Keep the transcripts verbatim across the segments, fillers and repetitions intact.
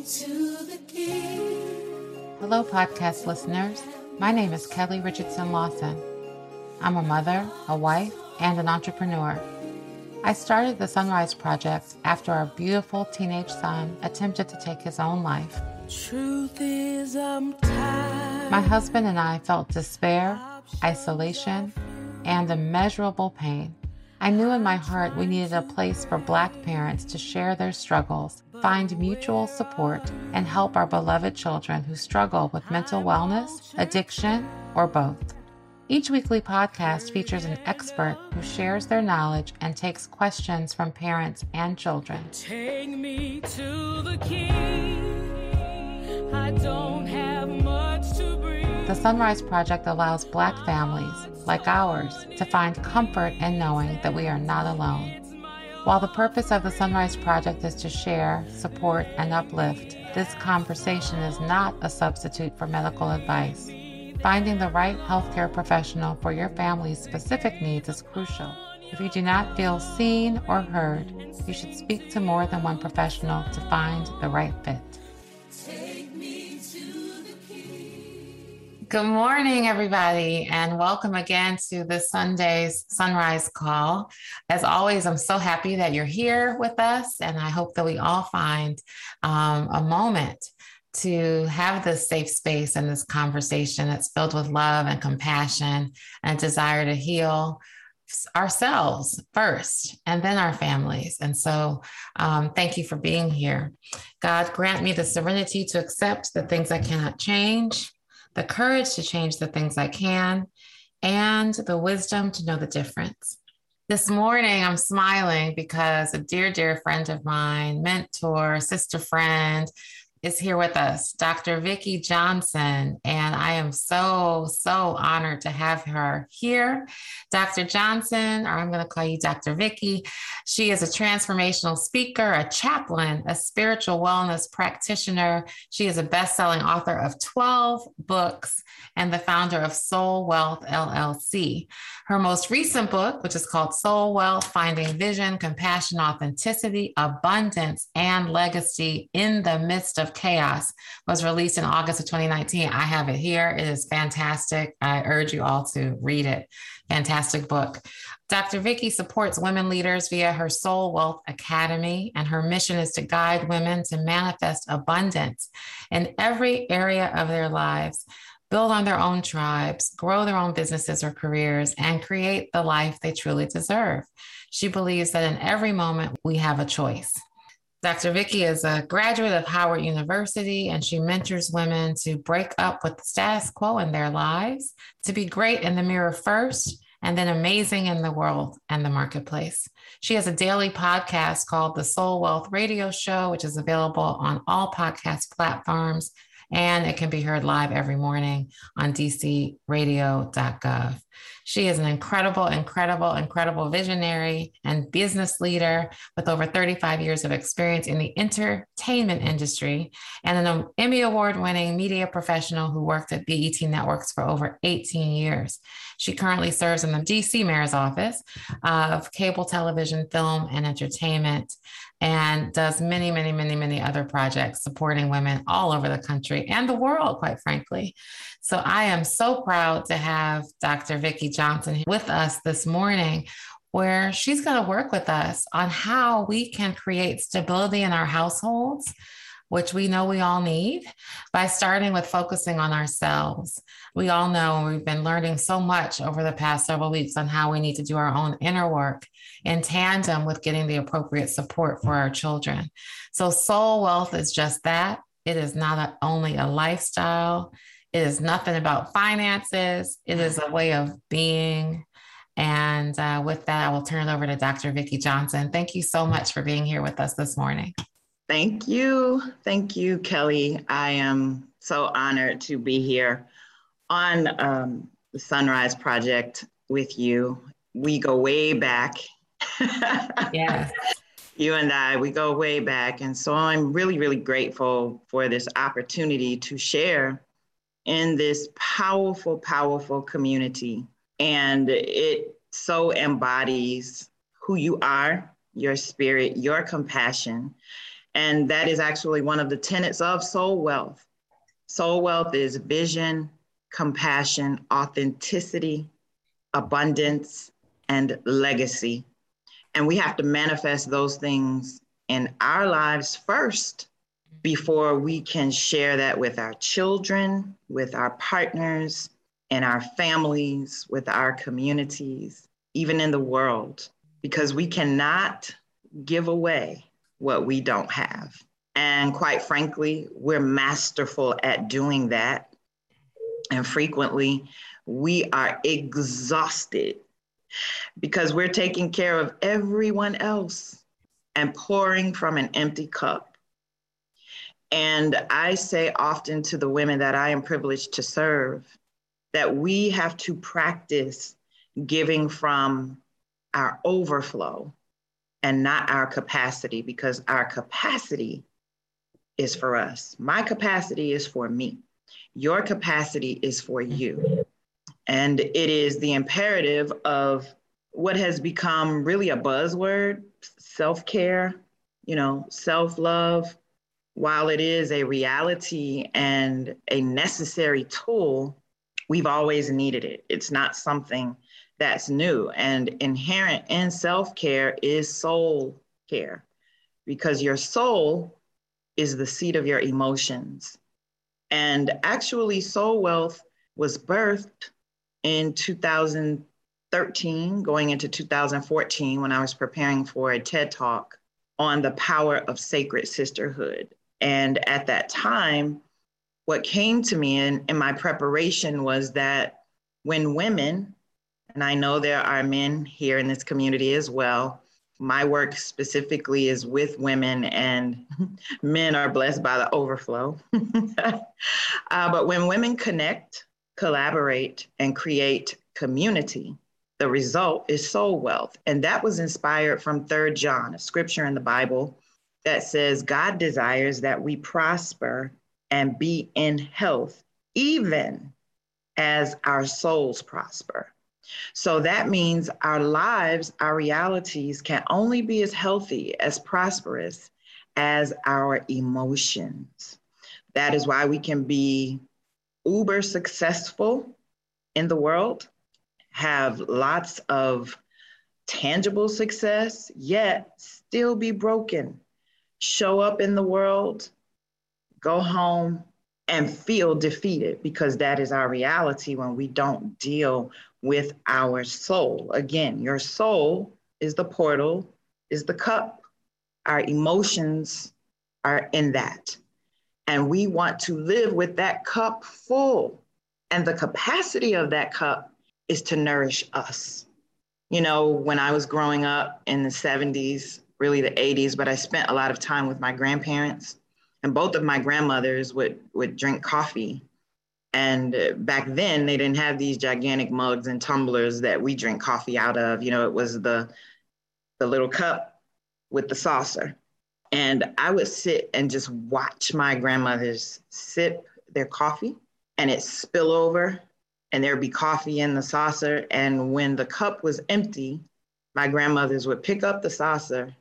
to the King. Hello, podcast listeners. My name is Kelly Richardson Lawson. I'm a mother, a wife, and an entrepreneur. I started the Sunrise Project after our beautiful teenage son attempted to take his own life. Truth is, I'm tired. My husband and I felt despair, isolation, and immeasurable pain. I knew in my heart we needed a place for Black parents to share their struggles, find mutual support, and help our beloved children who struggle with mental wellness, addiction, or both. Each weekly podcast features an expert who shares their knowledge and takes questions from parents and children. Take me to the King. I don't have much to bring. The Sunrise Project allows Black families, like ours, to find comfort in knowing that we are not alone. While the purpose of the Sunrise Project is to share, support, and uplift, this conversation is not a substitute for medical advice. Finding the right healthcare professional for your family's specific needs is crucial. If you do not feel seen or heard, you should speak to more than one professional to find the right fit. Good morning, everybody, and welcome again to this Sunday's Sunrise Call. As always, I'm so happy that you're here with us, and I hope that we all find um, a moment to have this safe space and this conversation that's filled with love and compassion and a desire to heal ourselves first and then our families. And so um, thank you for being here. God, grant me the serenity to accept the things I cannot change, the courage to change the things I can, and the wisdom to know the difference. This morning, I'm smiling because a dear, dear friend of mine, mentor, sister friend, is here with us, Doctor Vicki Johnson, and I am so, so honored to have her here. Doctor Johnson, or I'm going to call you Doctor Vicki, she is a transformational speaker, a chaplain, a spiritual wellness practitioner. She is a best-selling author of twelve books and the founder of Soul Wealth, L L C. Her most recent book, which is called Soul Wealth, Finding Vision, Compassion, Authenticity, Abundance, and Legacy in the Midst of Chaos, was released in August of twenty nineteen. I have it here. It is fantastic. I urge you all to read it. Fantastic book. Doctor Vicki supports women leaders via her Soul Wealth Academy, and her mission is to guide women to manifest abundance in every area of their lives, build on their own tribes, grow their own businesses or careers, and create the life they truly deserve. She believes that in every moment we have a choice. Doctor Vicki is a graduate of Howard University, and she mentors women to break up with the status quo in their lives, to be great in the mirror first, and then amazing in the world and the marketplace. She has a daily podcast called the Soul Wealth Radio Show, which is available on all podcast platforms, and it can be heard live every morning on d c radio dot gov. She is an incredible, incredible, incredible visionary and business leader with over thirty-five years of experience in the entertainment industry and an Emmy Award-winning media professional who worked at B E T Networks for over eighteen years. She currently serves in the D C Mayor's Office of Cable Television, Film, and Entertainment, and does many, many, many, many other projects supporting women all over the country and the world, quite frankly. So I am so proud to have Doctor Vicki Johnson with us this morning, where she's going to work with us on how we can create stability in our households, which we know we all need, by starting with focusing on ourselves. We all know we've been learning so much over the past several weeks on how we need to do our own inner work in tandem with getting the appropriate support for our children. So Soul Wealth is just that. It is not a, only a lifestyle. It is nothing about finances. It is a way of being. And uh, with that, I will turn it over to Doctor Vicki Johnson. Thank you so much for being here with us this morning. Thank you. Thank you, Kelly. I am so honored to be here on um, the Sunrise Project with you. We go way back. Yes. You and I, we go way back. And so I'm really, really grateful for this opportunity to share in this powerful, powerful community. And it so embodies who you are, your spirit, your compassion, And that is actually one of the tenets of soul wealth. Soul wealth is vision, compassion, authenticity, abundance, and legacy. And we have to manifest those things in our lives first before we can share that with our children, with our partners, in our families, with our communities, even in the world, because we cannot give away what we don't have. And quite frankly, we're masterful at doing that. And frequently, we are exhausted because we're taking care of everyone else and pouring from an empty cup. And I say often to the women that I am privileged to serve that we have to practice giving from our overflow and not our capacity, because our capacity is for us. My capacity is for me. Your capacity is for you. And it is the imperative of what has become really a buzzword, self-care, you know, self-love. While it is a reality and a necessary tool, we've always needed it. It's not something that's new. And inherent in self-care is soul care, because your soul is the seat of your emotions. And actually, Soul Wealth was birthed in two thousand thirteen, going into two thousand fourteen, when I was preparing for a TED Talk on the power of sacred sisterhood. And at that time, what came to me in, in my preparation was that when women, and I know there are men here in this community as well, my work specifically is with women, and men are blessed by the overflow. uh, but when women connect, collaborate, and create community, the result is soul wealth. And that was inspired from Third John, a scripture in the Bible that says, God desires that we prosper and be in health, even as our souls prosper. So that means our lives, our realities can only be as healthy, as prosperous as our emotions. That is why we can be uber successful in the world, have lots of tangible success, yet still be broken, show up in the world, go home, and feel defeated, because that is our reality when we don't deal with our soul. Again, your soul is the portal, is the cup. Our emotions are in that. And we want to live with that cup full. And the capacity of that cup is to nourish us. You know, when I was growing up in the seventies, really the eighties, but I spent a lot of time with my grandparents, and both of my grandmothers would, would drink coffee. And back then they didn't have these gigantic mugs and tumblers that we drink coffee out of. You know, it was the, the little cup with the saucer. And I would sit and just watch my grandmothers sip their coffee, and it spill over, and there'd be coffee in the saucer. And when the cup was empty, my grandmothers would pick up the saucer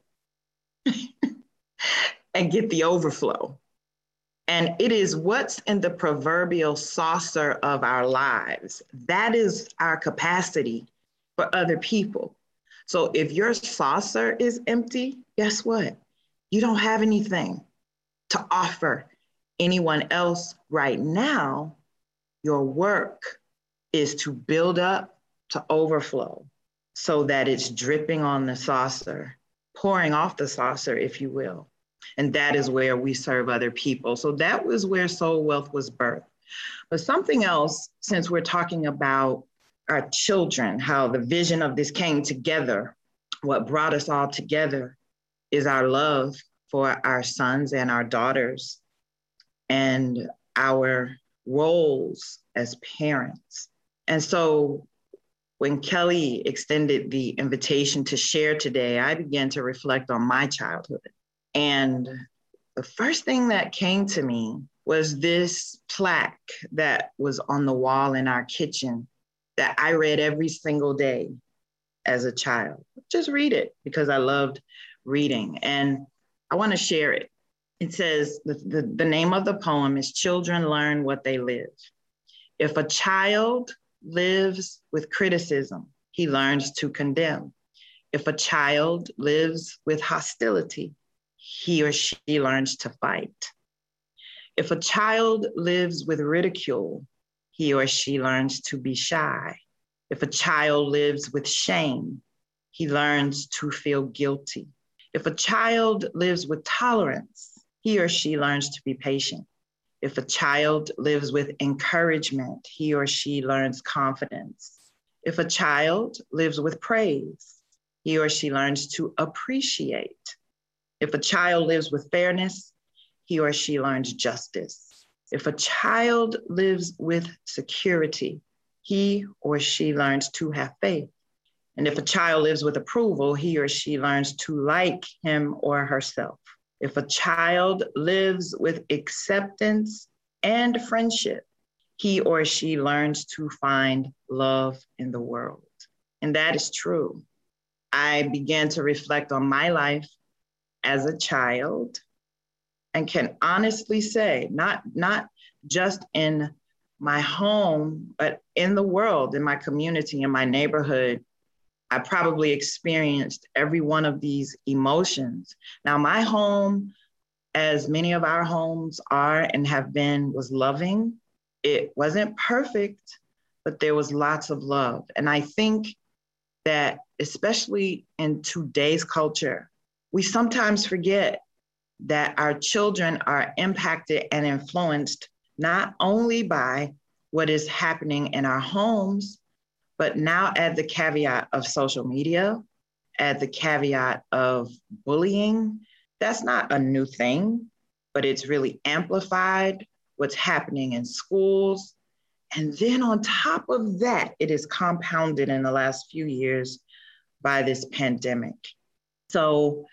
and get the overflow. And it is what's in the proverbial saucer of our lives. That is our capacity for other people. So if your saucer is empty, guess what? You don't have anything to offer anyone else right now. Your work is to build up to overflow so that it's dripping on the saucer, pouring off the saucer, if you will. And that is where we serve other people. So that was where Soul Wealth was birthed. But something else, since we're talking about our children, how the vision of this came together, what brought us all together is our love for our sons and our daughters and our roles as parents. And so when Kelly extended the invitation to share today, I began to reflect on my childhood. And the first thing that came to me was this plaque that was on the wall in our kitchen that I read every single day as a child. Just read it because I loved reading. And I want to share it. It says, the, the, the name of the poem is Children Learn What They Live. If a child lives with criticism, he learns to condemn. If a child lives with hostility, he or she learns to fight. If a child lives with ridicule, he or she learns to be shy. If a child lives with shame, he learns to feel guilty. If a child lives with tolerance, he or she learns to be patient. If a child lives with encouragement, he or she learns confidence. If a child lives with praise, he or she learns to appreciate. If a child lives with fairness, he or she learns justice. If a child lives with security, he or she learns to have faith. And if a child lives with approval, he or she learns to like him or herself. If a child lives with acceptance and friendship, he or she learns to find love in the world. And that is true. I began to reflect on my life as a child and can honestly say, not, not just in my home, but in the world, in my community, in my neighborhood, I probably experienced every one of these emotions. Now, my home, as many of our homes are and have been, was loving. It wasn't perfect, but there was lots of love. And I think that, especially in today's culture, we sometimes forget that our children are impacted and influenced not only by what is happening in our homes, but now add the caveat of social media, add the caveat of bullying. That's not a new thing, but it's really amplified what's happening in schools. And then on top of that, it is compounded in the last few years by this pandemic. So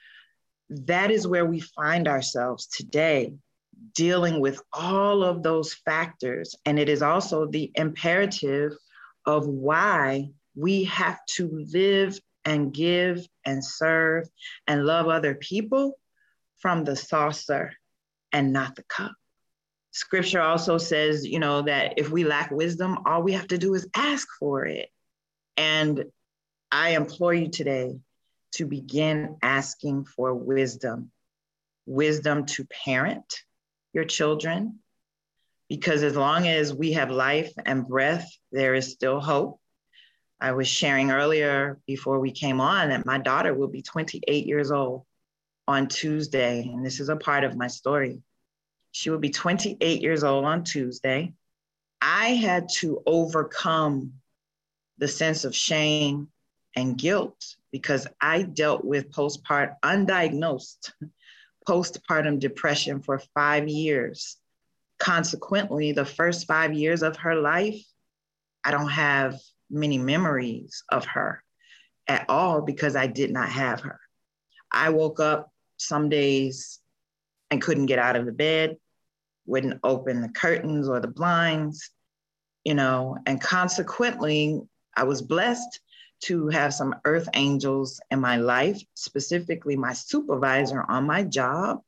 that is where we find ourselves today, dealing with all of those factors. And it is also the imperative of why we have to live and give and serve and love other people from the saucer and not the cup. Scripture also says, you know, that if we lack wisdom, all we have to do is ask for it. And I implore you today to begin asking for wisdom, wisdom to parent your children, because as long as we have life and breath, there is still hope. I was sharing earlier before we came on that my daughter will be twenty-eight years old on Tuesday, and this is a part of my story. She will be twenty-eight years old on Tuesday. I had to overcome the sense of shame and guilt because I dealt with postpartum, undiagnosed postpartum depression for five years. Consequently, the first five years of her life, I don't have many memories of her at all because I did not have her. I woke up some days and couldn't get out of the bed, wouldn't open the curtains or the blinds, you know, and consequently, I was blessed to have some earth angels in my life, specifically my supervisor on my job.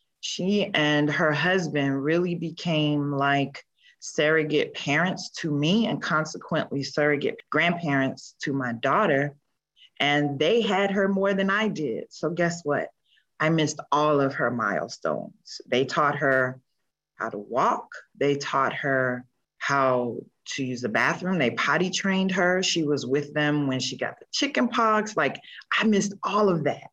She and her husband really became like surrogate parents to me and consequently surrogate grandparents to my daughter. And they had her more than I did. So guess what? I missed all of her milestones. They taught her how to walk. They taught her how to use the bathroom. They potty trained her. She was with them when she got the chicken pox. Like, I missed all of that.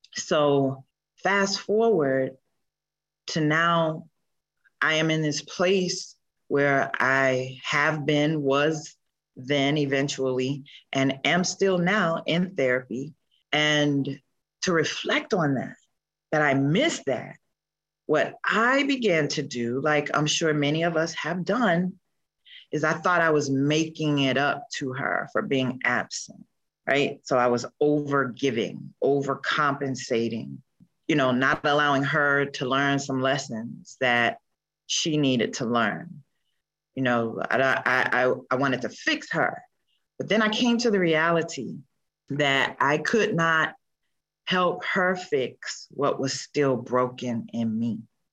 So fast forward to now, I am in this place where I have been, was then eventually, and am still now in therapy. And to reflect on that, that I missed that, what I began to do, like I'm sure many of us have done, is I thought I was making it up to her for being absent, right? So I was over giving, overcompensating, you know, not allowing her to learn some lessons that she needed to learn. You know, I, I, I, I wanted to fix her. But then I came to the reality that I could not help her fix what was still broken in me.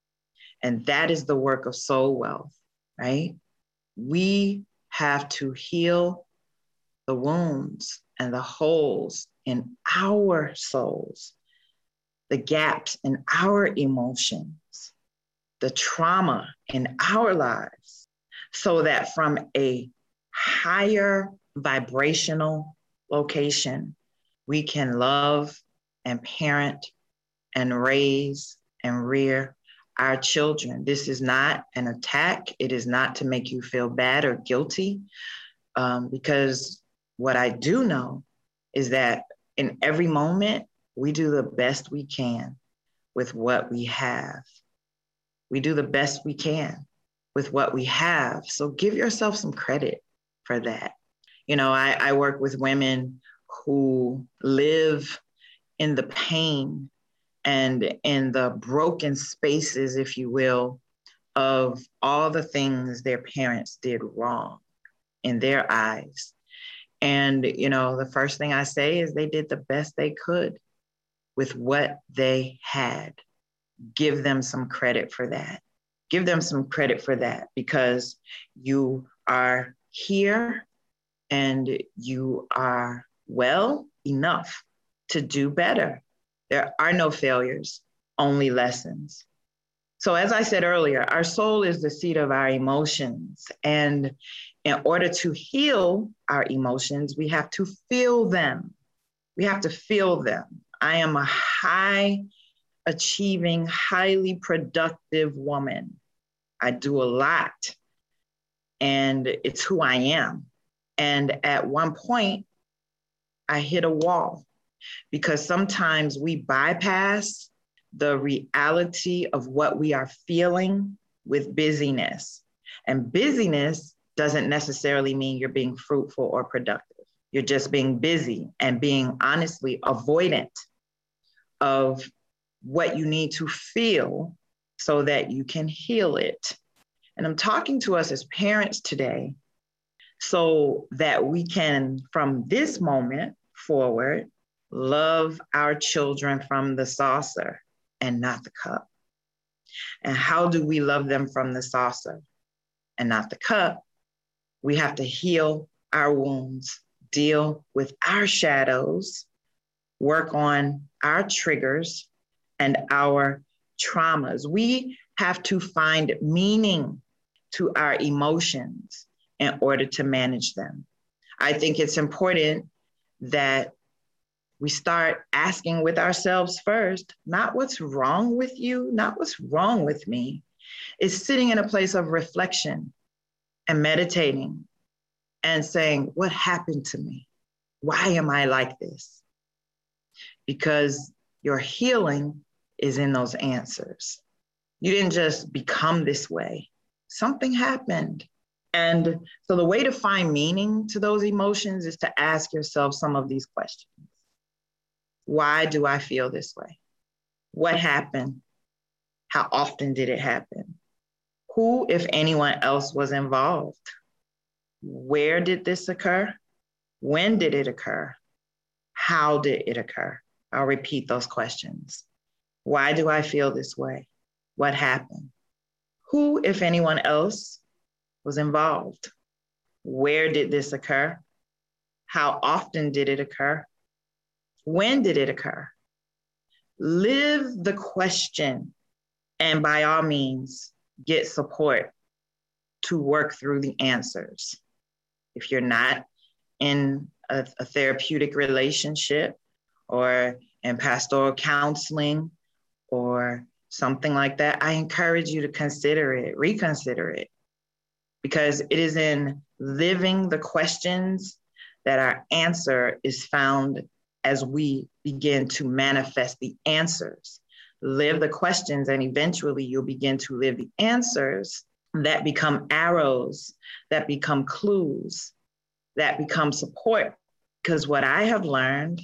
And that is the work of soul wealth, right? We have to heal the wounds and the holes in our souls, the gaps in our emotions, the trauma in our lives, so that from a higher vibrational location, we can love and parent and raise and rear our children. This is not an attack. It is not to make you feel bad or guilty, um, because what I do know is that in every moment, we do the best we can with what we have. We do the best we can with what we have. So give yourself some credit for that. You know, I, I work with women who live in the pain and in the broken spaces, if you will, of all the things their parents did wrong in their eyes. And, you know, the first thing I say is they did the best they could with what they had. Give them some credit for that. Give them some credit for that, because you are here and you are well enough to do better. There are no failures, only lessons. So as I said earlier, our soul is the seat of our emotions. And in order to heal our emotions, we have to feel them. We have to feel them. I am a high achieving, highly productive woman. I do a lot, and it's who I am. And at one point, I hit a wall, because sometimes we bypass the reality of what we are feeling with busyness. And busyness doesn't necessarily mean you're being fruitful or productive. You're just being busy and being honestly avoidant of what you need to feel so that you can heal it. And I'm talking to us as parents today so that we can, from this moment forward, love our children from the saucer and not the cup. And how do we love them from the saucer and not the cup? We have to heal our wounds, deal with our shadows, work on our triggers and our traumas. We have to find meaning to our emotions in order to manage them. I think it's important that we start asking with ourselves first, not what's wrong with you, not what's wrong with me. It's sitting in a place of reflection and meditating and saying, what happened to me? Why am I like this? Because your healing is in those answers. You didn't just become this way. Something happened. And so the way to find meaning to those emotions is to ask yourself some of these questions. Why do I feel this way? What happened? How often did it happen? Who, if anyone else, was involved? Where did this occur? When did it occur? How did it occur? I'll repeat those questions. Why do I feel this way? What happened? Who, if anyone else, was involved? Where did this occur? How often did it occur? When did it occur? Live the question, and by all means, get support to work through the answers. If you're not in a, a therapeutic relationship or in pastoral counseling or something like that, I encourage you to consider it, reconsider it, because it is in living the questions that our answer is found as we begin to manifest the answers. Live the questions, and eventually you'll begin to live the answers that become arrows, that become clues, that become support. Because what I have learned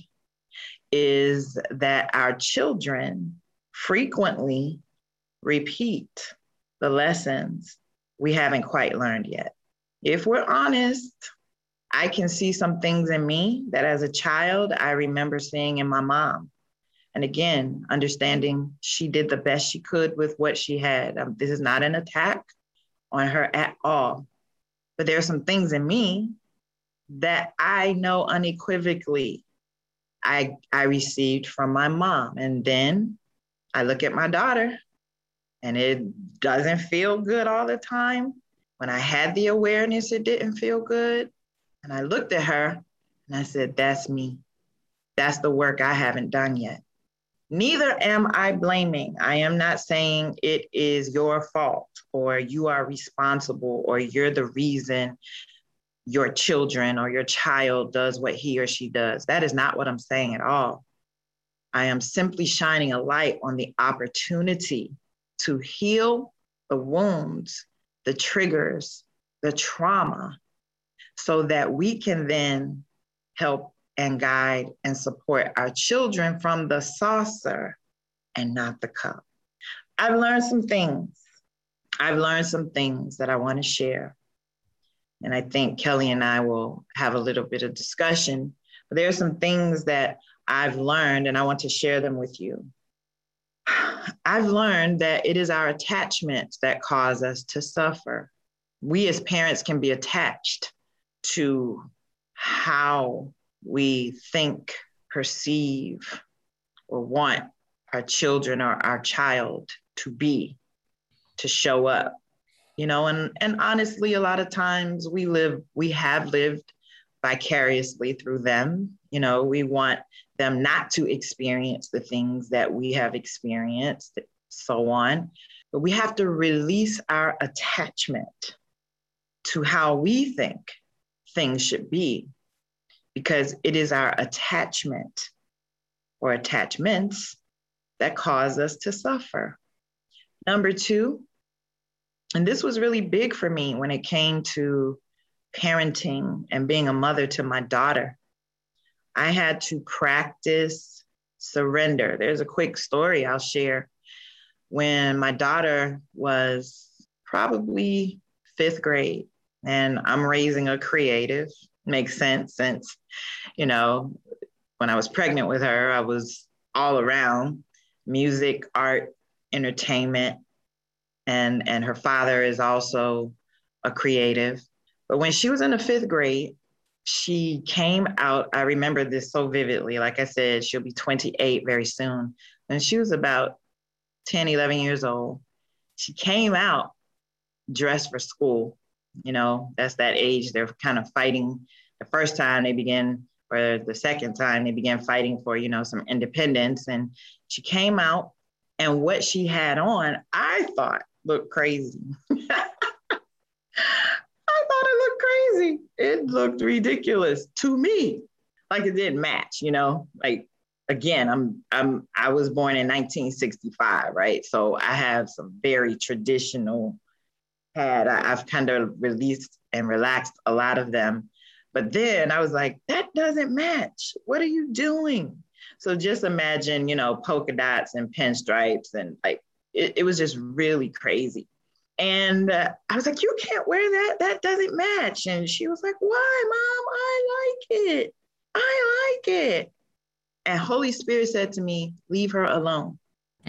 is that our children frequently repeat the lessons we haven't quite learned yet. If we're honest, I can see some things in me that as a child, I remember seeing in my mom. And again, understanding she did the best she could with what she had. Um, this is not an attack on her at all. But there are some things in me that I know unequivocally I, I received from my mom. And then I look at my daughter, and it doesn't feel good all the time. When I had the awareness, it didn't feel good. And I looked at her and I said, that's me. That's the work I haven't done yet. Neither am I blaming. I am not saying it is your fault or you are responsible or you're the reason your children or your child does what he or she does. That is not what I'm saying at all. I am simply shining a light on the opportunity to heal the wounds, the triggers, the trauma, so that we can then help and guide and support our children from the saucer and not the cup. I've learned some things. I've learned some things that I want to share. And I think Kelly and I will have a little bit of discussion. But there are some things that I've learned, and I want to share them with you. I've learned that it is our attachments that cause us to suffer. We as parents can be attached to how we think, perceive, or want our children or our child to be, to show up. You know, and, and honestly, a lot of times we live, we have lived vicariously through them. You know, we want them not to experience the things that we have experienced, so on. But we have to release our attachment to how we think things should be, because it is our attachment or attachments that cause us to suffer. Number two, and this was really big for me when it came to parenting and being a mother to my daughter. I had to practice surrender. There's a quick story I'll share. When my daughter was probably fifth grade, and I'm raising a creative, makes sense since, you know, when I was pregnant with her, I was all around music, art, entertainment. And, and her father is also a creative. But when she was in the fifth grade, she came out, I remember this so vividly. Like I said, she'll be twenty-eight very soon. When she was about ten, eleven years old, she came out dressed for school. You know, that's that age they're kind of fighting. The first time they begin, or the second time they began fighting for, you know, some independence. And she came out, and what she had on, I thought looked crazy. I thought it looked crazy. It looked ridiculous to me. Like it didn't match, you know, like, again, I'm, I'm, I was born in nineteen sixty-five, right? So I have some very traditional, had, I, I've kind of released and relaxed a lot of them. But then I was like, that doesn't match. What are you doing? So just imagine, you know, polka dots and pinstripes, and like, it, it was just really crazy. And uh, I was like, you can't wear that. That doesn't match. And she was like, why, Mom? I like it. I like it. And Holy Spirit said to me, leave her alone.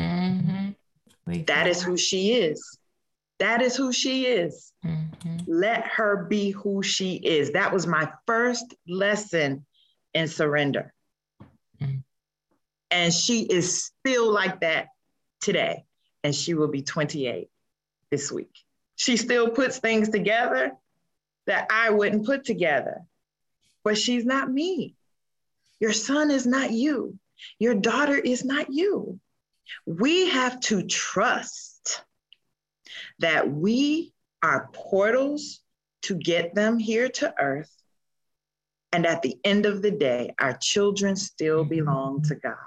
Mm-hmm. That is who she is. That is who she is. Mm-hmm. Let her be who she is. That was my first lesson in surrender. Mm-hmm. And she is still like that today. And she will be twenty-eight this week. She still puts things together that I wouldn't put together. But she's not me. Your son is not you. Your daughter is not you. We have to trust that we are portals to get them here to earth. And at the end of the day, our children still belong to God.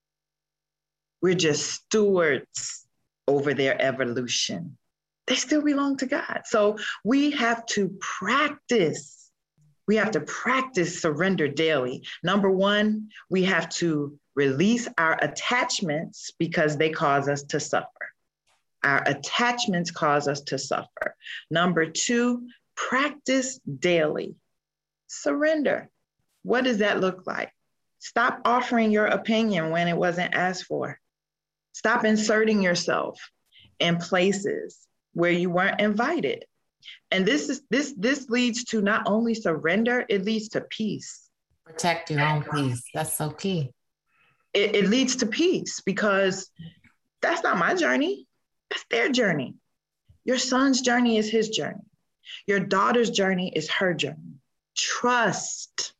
We're just stewards over their evolution. They still belong to God. So we have to practice. We have to practice surrender daily. Number one, we have to release our attachments because they cause us to suffer. Our attachments cause us to suffer. Number two, practice daily. Surrender. What does that look like? Stop offering your opinion when it wasn't asked for. Stop inserting yourself in places where you weren't invited. And this is this this leads to not only surrender, it leads to peace. Protect your own peace. That's so key. It, it leads to peace because that's not my journey. That's their journey. Your son's journey is his journey. Your daughter's journey is her journey. Trust,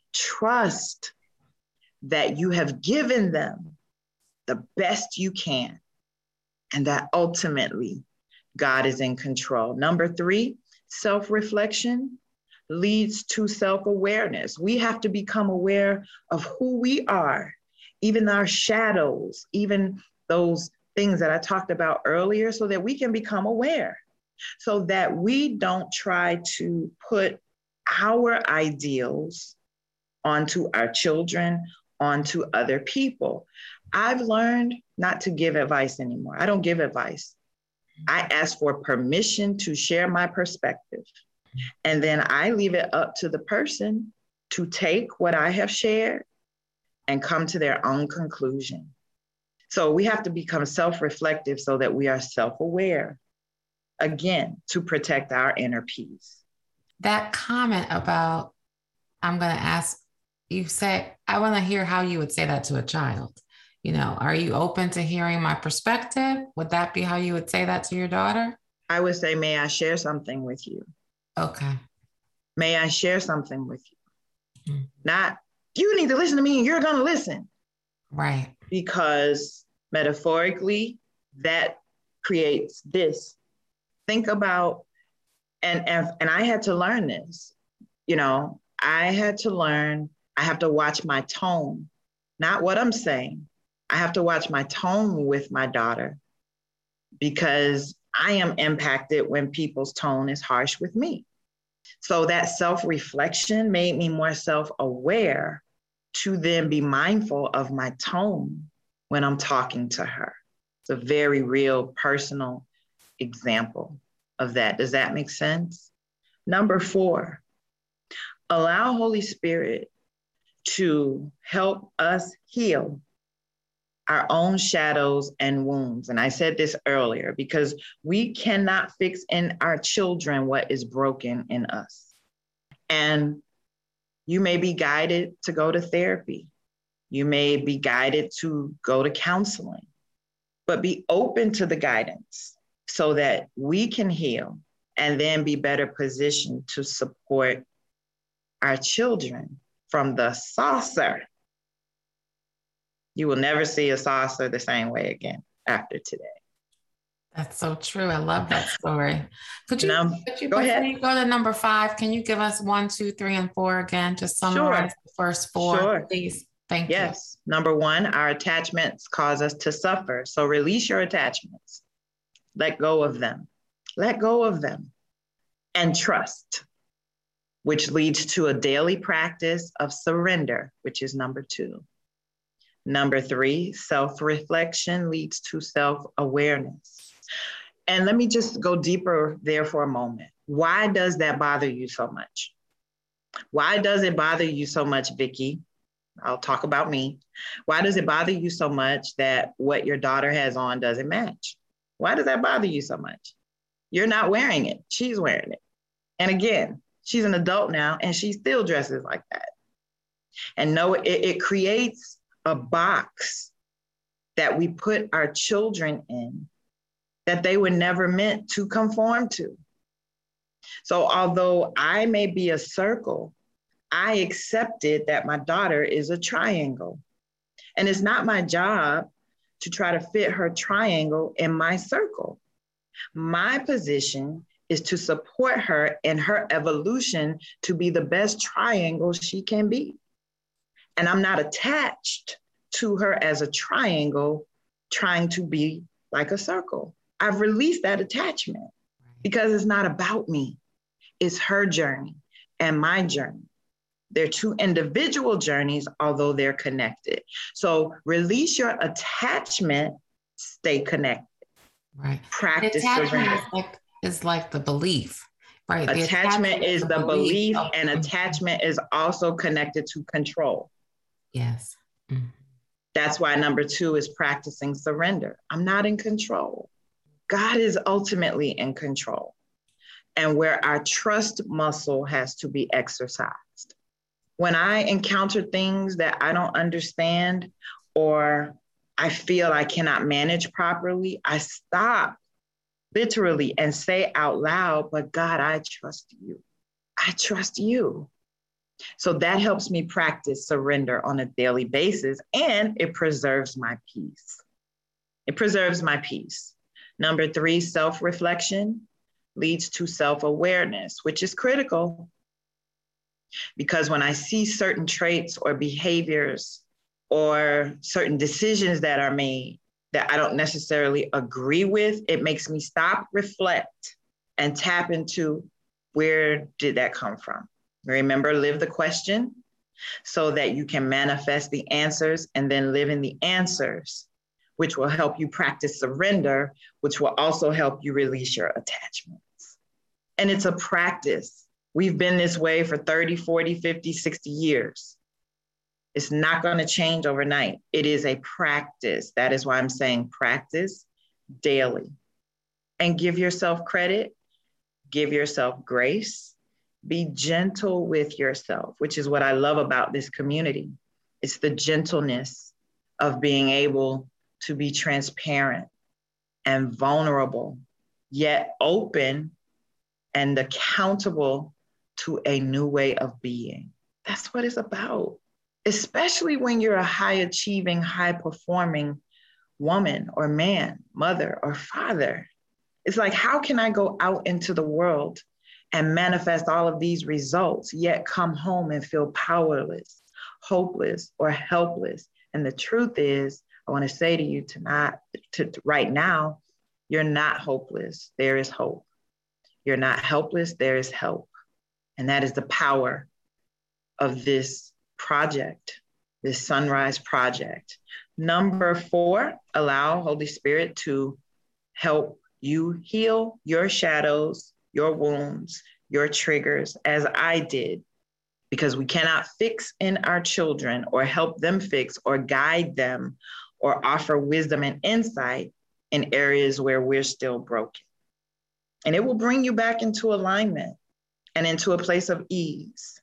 trust that you have given them the best you can, and that ultimately God is in control. Number three, self-reflection leads to self-awareness. We have to become aware of who we are, even our shadows, even those things that I talked about earlier, so that we can become aware, so that we don't try to put our ideals onto our children, onto other people. I've learned not to give advice anymore. I don't give advice. I ask for permission to share my perspective. And then I leave it up to the person to take what I have shared and come to their own conclusion. So we have to become self-reflective so that we are self-aware, again, to protect our inner peace. That comment about, I'm going to ask, you say, I want to hear how you would say that to a child. You know, are you open to hearing my perspective? Would that be how you would say that to your daughter? I would say, may I share something with you? Okay. May I share something with you? Mm-hmm. Not, you need to listen to me and you're going to listen. Right. Because metaphorically, that creates this. Think about, and, and, and I had to learn this, you know, I had to learn, I have to watch my tone, not what I'm saying. I have to watch my tone with my daughter because I am impacted when people's tone is harsh with me. So that self-reflection made me more self-aware to then be mindful of my tone when I'm talking to her. It's a very real personal example of that. Does that make sense? Number four, allow Holy Spirit to help us heal our own shadows and wounds. And I said this earlier because we cannot fix in our children what is broken in us. And you may be guided to go to therapy. You may be guided to go to counseling, but be open to the guidance so that we can heal and then be better positioned to support our children from the saucer. You will never see a saucer the same way again after today. That's so true. I love that story. Could you, Num- could you go before ahead. you go to number five, can you give us one, two, three, and four again? Just summarize Sure. the first four, Sure. please. Thank Yes. Number one, our attachments cause us to suffer. So release your attachments. Let go of them. Let go of them. And trust, which leads to a daily practice of surrender, which is number two. Number three, self-reflection leads to self-awareness. And let me just go deeper there for a moment. Why does that bother you so much? Why does it bother you so much, Vicki? I'll talk about me. Why does it bother you so much that what your daughter has on doesn't match? Why does that bother you so much? You're not wearing it. She's wearing it. And again, she's an adult now and she still dresses like that. And no, it, it creates a box that we put our children in that they were never meant to conform to. So although I may be a circle, I accepted that my daughter is a triangle. And it's not my job to try to fit her triangle in my circle. My position is to support her in her evolution to be the best triangle she can be. And I'm not attached to her as a triangle, trying to be like a circle. I've released that attachment because it's not about me. It's her journey and my journey. They're two individual journeys, although they're connected. So release your attachment, stay connected. Right. Practice Attachment surrender. is like, is like the belief, right? The Attachment is the belief, of- and attachment is also connected to control. Yes. Mm. That's why number two is practicing surrender. I'm not in control. God is ultimately in control. And where our trust muscle has to be exercised. When I encounter things that I don't understand or I feel I cannot manage properly, I stop literally and say out loud, but God, I trust you. I trust you. So that helps me practice surrender on a daily basis, and it preserves my peace. It preserves my peace. Number three, self-reflection leads to self-awareness, which is critical. Because when I see certain traits or behaviors or certain decisions that are made that I don't necessarily agree with, it makes me stop, reflect, and tap into where did that come from? Remember, live the question so that you can manifest the answers and then live in the answers, which will help you practice surrender, which will also help you release your attachments. And it's a practice. We've been this way for thirty, forty, fifty, sixty years. It's not going to change overnight. It is a practice. That is why I'm saying practice daily. And give yourself credit, give yourself grace, be gentle with yourself, which is what I love about this community. It's the gentleness of being able to be transparent and vulnerable, yet open and accountable to a new way of being. That's what it's about, especially when you're a high achieving, high performing woman or man, mother or father. It's like, how can I go out into the world and manifest all of these results, yet come home and feel powerless, hopeless, or helpless? And the truth is, I want to say to you tonight, to, to right now, you're not hopeless. There is hope. You're not helpless. There is help. And that is the power of this project, this Sunrise Project. Number four, allow Holy Spirit to help you heal your shadows, your wounds, your triggers, as I did, because we cannot fix in our children or help them fix or guide them or offer wisdom and insight in areas where we're still broken. And it will bring you back into alignment and into a place of ease.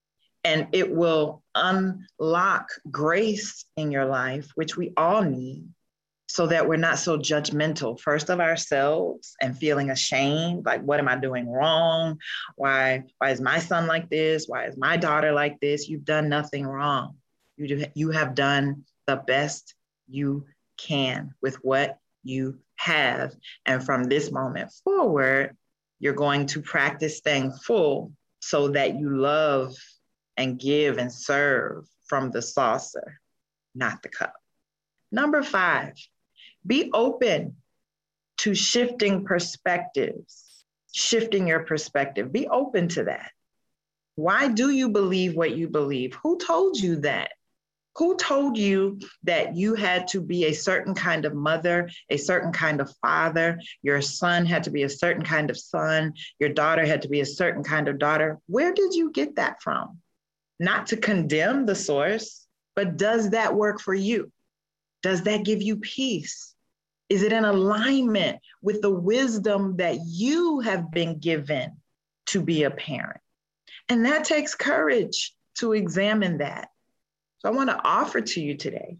And it will unlock grace in your life, which we all need, so that we're not so judgmental, first of ourselves and feeling ashamed, like, what am I doing wrong? Why, why is my son like this? Why is my daughter like this? You've done nothing wrong. You, do, you have done the best you can with what you have. And from this moment forward, you're going to practice staying full so that you love and give and serve from the saucer, not the cup. Number five, be open to shifting perspectives, shifting your perspective. Be open to that. Why do you believe what you believe? Who told you that? Who told you that you had to be a certain kind of mother, a certain kind of father? Your son had to be a certain kind of son. Your daughter had to be a certain kind of daughter. Where did you get that from? Not to condemn the source, but does that work for you? Does that give you peace? Is it in alignment with the wisdom that you have been given to be a parent? And that takes courage to examine that. So I want to offer to you today,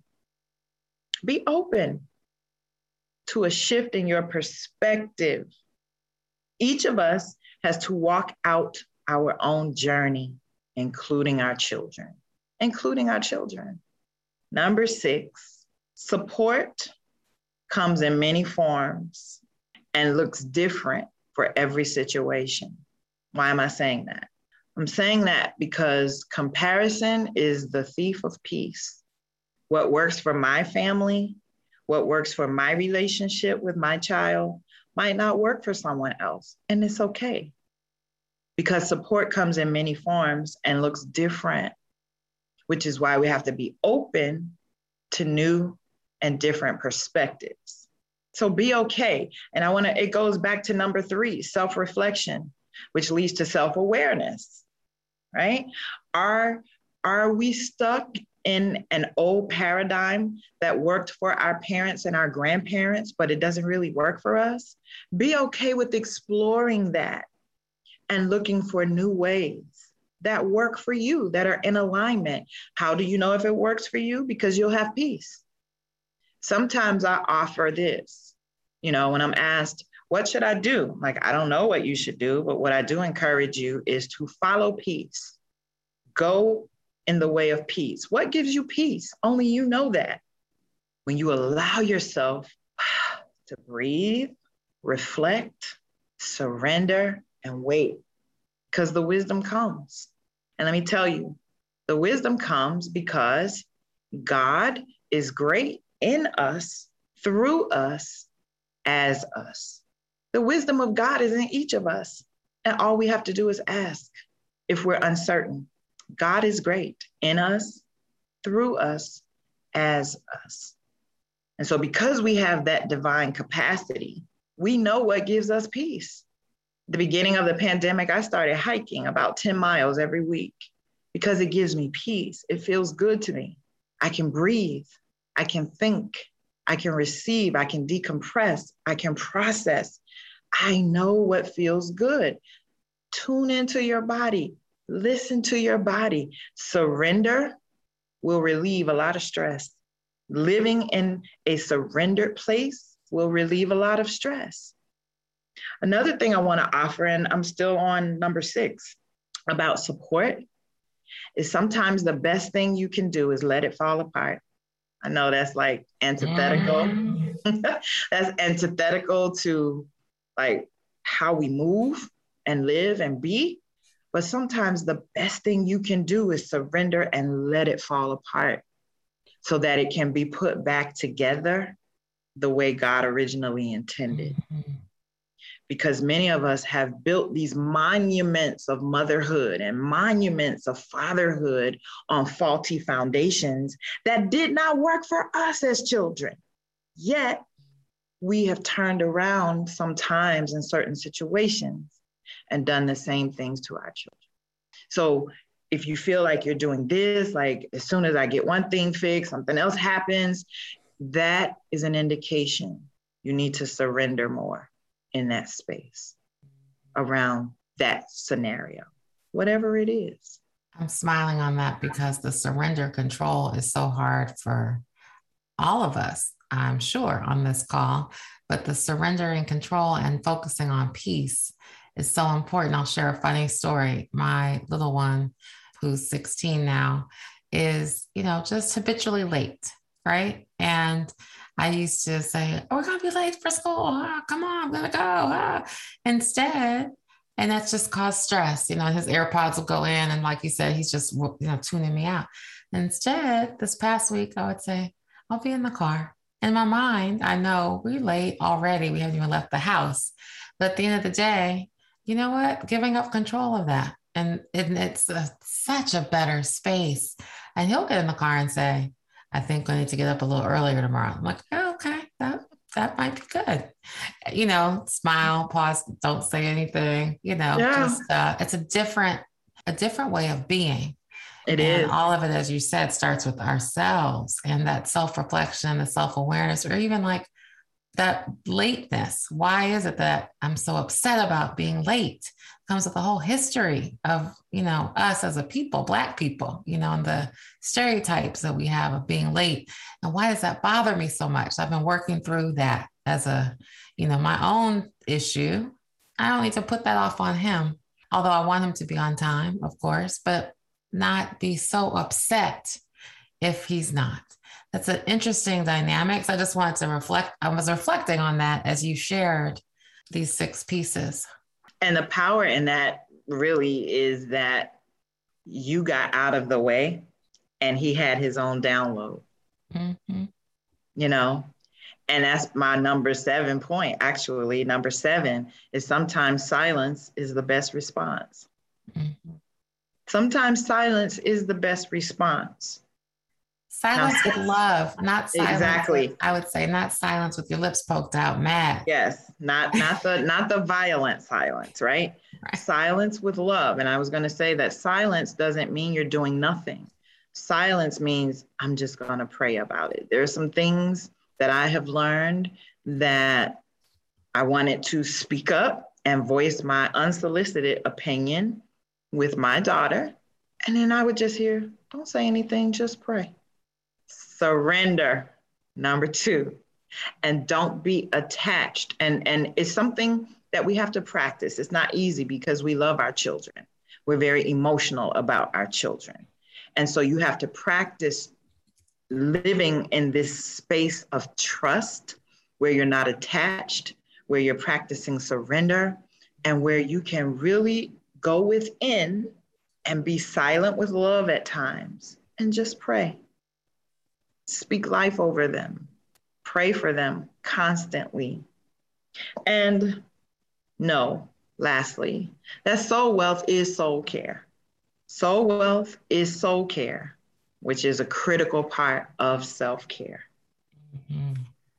be open to a shift in your perspective. Each of us has to walk out our own journey, including our children, including our children. Number six, support comes in many forms and looks different for every situation. Why am I saying that? I'm saying that because comparison is the thief of peace. What works for my family, what works for my relationship with my child might not work for someone else, and it's okay. Because support comes in many forms and looks different, which is why we have to be open to new and different perspectives. So be okay. And I want to, it goes back to number three, self-reflection, which leads to self-awareness, right? Are, are we stuck in an old paradigm that worked for our parents and our grandparents, but it doesn't really work for us, be okay with exploring that and looking for new ways that work for you, that are in alignment. How do you know if it works for you? Because you'll have peace. Sometimes I offer this, you know, when I'm asked, what should I do? Like, I don't know what you should do, but what I do encourage you is to follow peace. Go in the way of peace. What gives you peace? Only you know that. When you allow yourself to breathe, reflect, surrender, and wait, because the wisdom comes. And let me tell you, the wisdom comes because God is great in us, through us, as us. The wisdom of God is in each of us. And all we have to do is ask if we're uncertain. God is great in us, through us, as us. And so because we have that divine capacity, we know what gives us peace. At the beginning of the pandemic, I started hiking about ten miles every week because it gives me peace. It feels good to me. I can breathe. I can think. I can receive. I can decompress. I can process. I know what feels good. Tune into your body. Listen to your body. Surrender will relieve a lot of stress. Living in a surrendered place will relieve a lot of stress. Another thing I want to offer, and I'm still on number six, about support, is sometimes the best thing you can do is let it fall apart. I know that's like antithetical. Mm. That's antithetical to like how we move and live and be. But sometimes the best thing you can do is surrender and let it fall apart so that it can be put back together the way God originally intended. Mm-hmm. Because many of us have built these monuments of motherhood and monuments of fatherhood on faulty foundations that did not work for us as children. Yet we have turned around sometimes in certain situations and done the same things to our children. So if you feel like you're doing this, like as soon as I get one thing fixed, something else happens, that is an indication you need to surrender more in that space around that scenario, whatever it is. I'm smiling on that because the surrender control is so hard for all of us, I'm sure, on this call, but the surrender and control and focusing on peace is so important. I'll share a funny story. My little one, who's sixteen now, is, you know, just habitually late, right? And I used to say, oh, we're going to be late for school. Oh, come on, I'm going to go. Ah. Instead, and that's just caused stress. You know, his AirPods will go in and like you said, he's just, you know, tuning me out. Instead, this past week, I would say, I'll be in the car. In my mind, I know we're late already. We haven't even left the house. But at the end of the day, you know what? Giving up control of that. And, and it's a, such a better space. And he'll get in the car and say, I think I need to get up a little earlier tomorrow. I'm like, oh, okay, that, that might be good. You know, smile, pause, don't say anything, you know, yeah. just, uh, it's a different, a different way of being. It and is. All of it, as you said, starts with ourselves and that self-reflection, the self-awareness, or even like that lateness. Why is it that I'm so upset about being late? It comes with a whole history of, you know, us as a people, Black people, you know, and the stereotypes that we have of being late. And why does that bother me so much? I've been working through that as a, you know, my own issue. I don't need to put that off on him, although I want him to be on time, of course, but not be so upset if he's not. That's an interesting dynamic. So I just wanted to reflect. I was reflecting on that as you shared these six pieces. And the power in that really is that you got out of the way and he had his own download, mm-hmm. you know, and that's my number seven point. Actually, number seven is sometimes silence is the best response. Mm-hmm. Sometimes silence is the best response. Silence now, with love, not silence. Exactly. With, I would say not silence with your lips poked out, mad. Yes, not not the not the violent silence, right? right? Silence with love. And I was going to say that silence doesn't mean you're doing nothing. Silence means I'm just going to pray about it. There are some things that I have learned that I wanted to speak up and voice my unsolicited opinion with my daughter. And then I would just hear, don't say anything, just pray. Surrender, number two. And don't be attached. And, and it's something that we have to practice. It's not easy because we love our children. We're very emotional about our children. And so you have to practice living in this space of trust where you're not attached, where you're practicing surrender, and where you can really go within and be silent with love at times and just pray. Speak life over them. Pray for them constantly. And no, lastly, that soul wealth is soul care. Soul wealth is soul care, which is a critical part of self-care. Mm-hmm.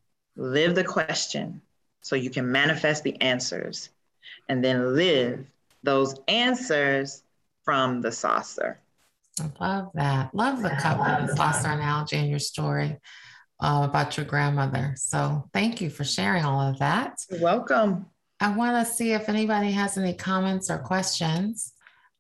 Live the question so you can manifest the answers, and then live those answers from the saucer. I love that. Love the cup and the saucer analogy in your story uh, about your grandmother. So thank you for sharing all of that. You're welcome. I want to see if anybody has any comments or questions.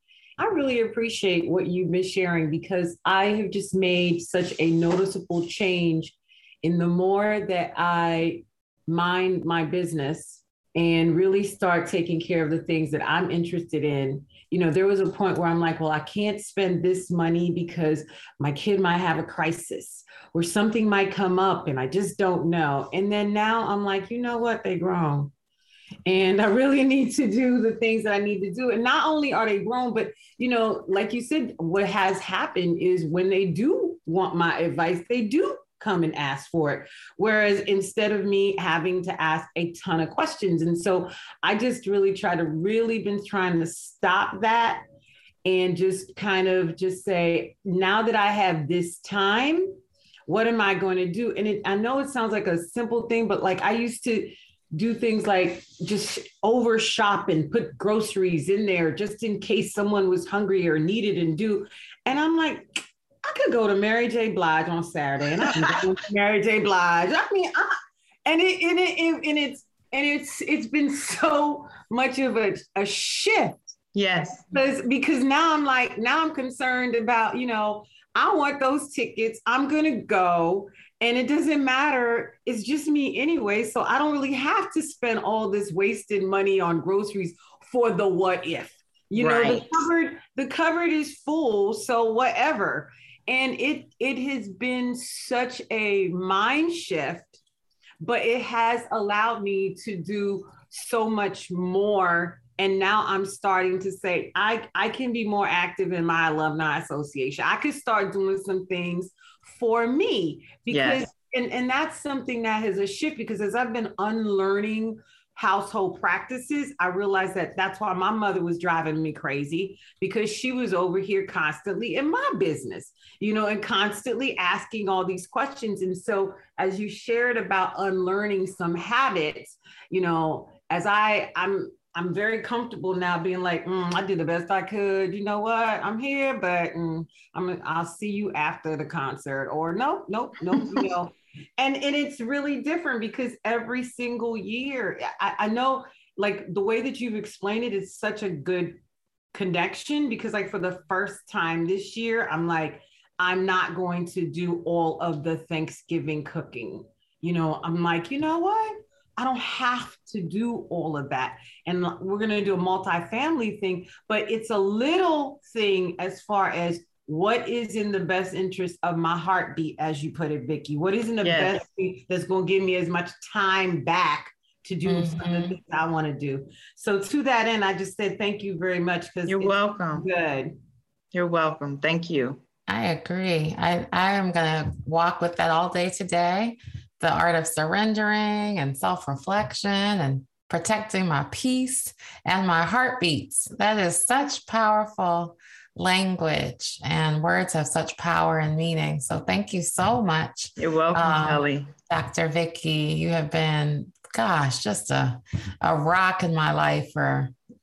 I really appreciate what you've been sharing, because I have just made such a noticeable change in the more that I mind my business and really start taking care of the things that I'm interested in. You know, there was a point where I'm like, well, I can't spend this money because my kid might have a crisis or something might come up and I just don't know. And then now I'm like, you know what? They grown. And I really need to do the things that I need to do. And not only are they grown, but, you know, like you said, what has happened is when they do want my advice, they do come and ask for it. Whereas instead of me having to ask a ton of questions. And so I just really try to really been trying to stop that and just kind of just say, now that I have this time, what am I going to do? And it, I know it sounds like a simple thing, but like I used to do things like just over shop and put groceries in there just in case someone was hungry or needed and do. And I'm like, I could go to Mary J. Blige on Saturday and I can go to Mary J. Blige. I mean, I, and it and it and it's and it's it's been so much of a, a shift. Yes. Because because now I'm like, now I'm concerned about, you know, I want those tickets. I'm gonna go. And it doesn't matter. It's just me anyway. So I don't really have to spend all this wasted money on groceries for the what if. You know, right. the cupboard, the cupboard is full. So whatever. And it it has been such a mind shift, but it has allowed me to do so much more. And now I'm starting to say, I, I can be more active in my alumni association. I could start doing some things for me because, yes. and, and that's something that has a shift, because as I've been unlearning household practices, I realized that that's why my mother was driving me crazy, because she was over here constantly in my business, you know, and constantly asking all these questions. And so as you shared about unlearning some habits, you know, as I, I'm, I'm very comfortable now being like, mm, I did the best I could. You know what? I'm here, but mm, I'm, I'll see you after the concert, or no, no, no, you know. And, and it's really different because every single year, I, I know like the way that you've explained it is such a good connection, because like for the first time this year, I'm like, I'm not going to do all of the Thanksgiving cooking. You know, I'm like, you know what? I don't have to do all of that. And we're going to do a multifamily thing, but it's a little thing as far as what is in the best interest of my heartbeat, as you put it, Vicki. What is in the yes. best thing that's going to give me as much time back to do mm-hmm. some of the things I want to do. So to that end, I just said thank you very much. Because you're welcome. Good. You're welcome. Thank you. I agree. I, I am going to walk with that all day today. The art of surrendering and self-reflection and protecting my peace and my heartbeats. That is such powerful language, and words have such power and meaning. So thank you so much. You're welcome, um, Ellie. Doctor Vicki, you have been, gosh, just a, a rock in my life for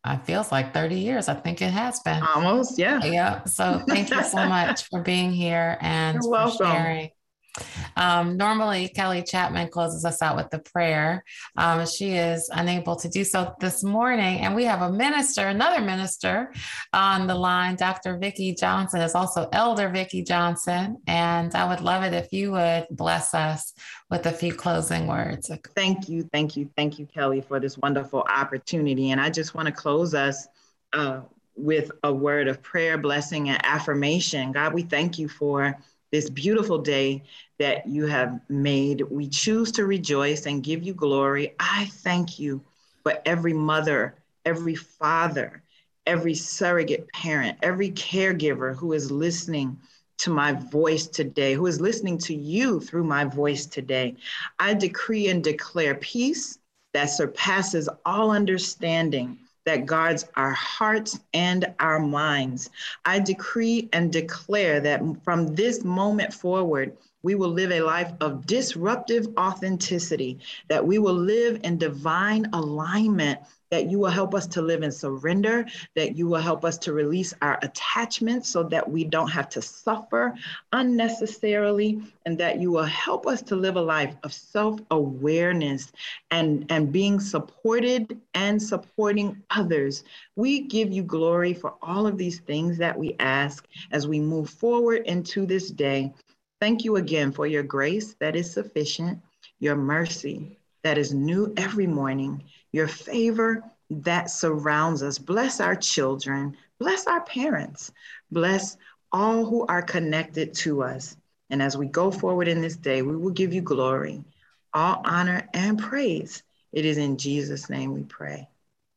it feels like thirty years. I think it has been. Almost, yeah. Yeah. So thank you so much for being here and You're for welcome. sharing. Um, normally, Kelly Chapman closes us out with the prayer. Um, she is unable to do so this morning. And we have a minister, another minister on the line. Doctor Vicki Johnson is also Elder Vicki Johnson. And I would love it if you would bless us with a few closing words. Thank you, thank you, thank you, Kelly, for this wonderful opportunity. And I just want to close us uh, with a word of prayer, blessing, and affirmation. God, we thank you for this beautiful day that you have made. We choose to rejoice and give you glory. I thank you for every mother, every father, every surrogate parent, every caregiver who is listening to my voice today, who is listening to you through my voice today. I decree and declare peace that surpasses all understanding, that guards our hearts and our minds. I decree and declare that from this moment forward, we will live a life of disruptive authenticity, that we will live in divine alignment, that you will help us to live in surrender, that you will help us to release our attachments so that we don't have to suffer unnecessarily, and that you will help us to live a life of self-awareness and, and being supported and supporting others. We give you glory for all of these things that we ask as we move forward into this day. Thank you again for your grace that is sufficient, your mercy that is new every morning, your favor that surrounds us. Bless our children, bless our parents, bless all who are connected to us. And as we go forward in this day, we will give you glory, all honor and praise. It is in Jesus' name we pray.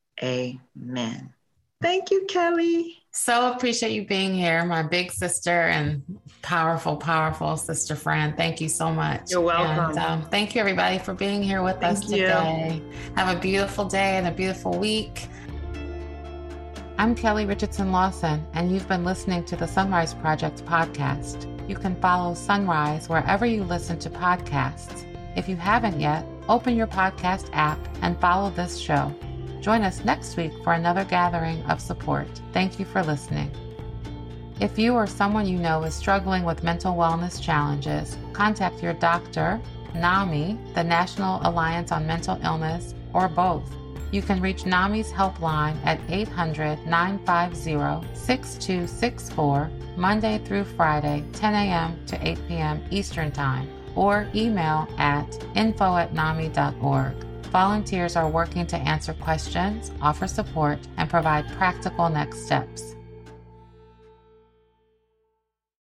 Amen. Thank you, Kelly. So appreciate you being here, my big sister and powerful, powerful sister friend. Thank you so much. You're welcome. And um, thank you, everybody, for being here with Thank us you. today. Have a beautiful day and a beautiful week. I'm Kelly Richardson Lawson, and you've been listening to the Sunrise Project podcast. You can follow Sunrise wherever you listen to podcasts. If you haven't yet, open your podcast app and follow this show. Join us next week for another gathering of support. Thank you for listening. If you or someone you know is struggling with mental wellness challenges, contact your doctor, NAMI, the National Alliance on Mental Illness, or both. You can reach NAMI's helpline at eight hundred, nine five zero, six two six four, Monday through Friday, ten a.m. to eight p.m. Eastern Time, or email at info at nami dot org. Volunteers are working to answer questions, offer support, and provide practical next steps.